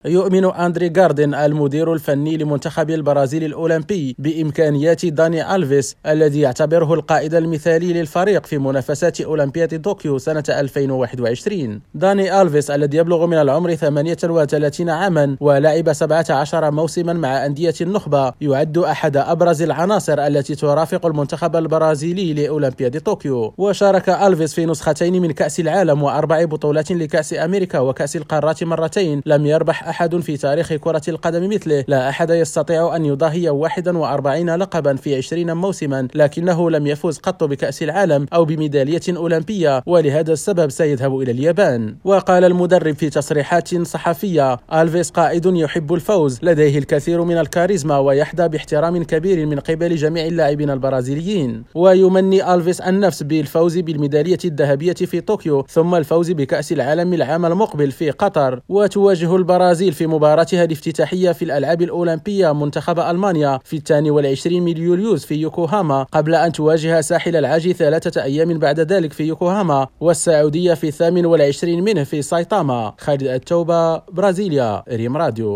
يؤمن أندري غاردن المدير الفني لمنتخب البرازيل الأولمبي بإمكانيات داني ألفيس الذي يعتبره القائد المثالي للفريق في منافسات أولمبياد طوكيو سنة 2021. داني ألفيس الذي يبلغ من العمر 38 عاما ولعب 17 موسما مع أندية النخبة يعد أحد أبرز العناصر التي ترافق المنتخب البرازيلي لأولمبياد طوكيو. وشارك ألفيس في نسختين من كأس العالم و4 بطولات لكأس أمريكا وكأس القارات مرتين. لم يربح أحد في تاريخ كرة القدم مثله، لا أحد يستطيع أن يضاهي 41 لقبا في 20 موسما، لكنه لم يفوز قط بكأس العالم أو بميدالية أولمبية، ولهذا السبب سيذهب إلى اليابان. وقال المدرب في تصريحات صحفية: ألفيس قائد يحب الفوز، لديه الكثير من الكاريزما ويحظى باحترام كبير من قبل جميع اللاعبين البرازيليين. ويمني ألفيس النفس بالفوز بالميدالية الذهبية في طوكيو ثم الفوز بكأس العالم العام المقبل في قطر. وتواجه البرازيل في مباراتها الافتتاحية في الألعاب الأولمبية منتخب ألمانيا في 22 من يوليوز في يوكوهاما، قبل أن تواجه ساحل العاج 3 أيام بعد ذلك في يوكوهاما، والسعودية في 28 منه في سايتاما. خالد التوبة، برازيليا، ريم راديو.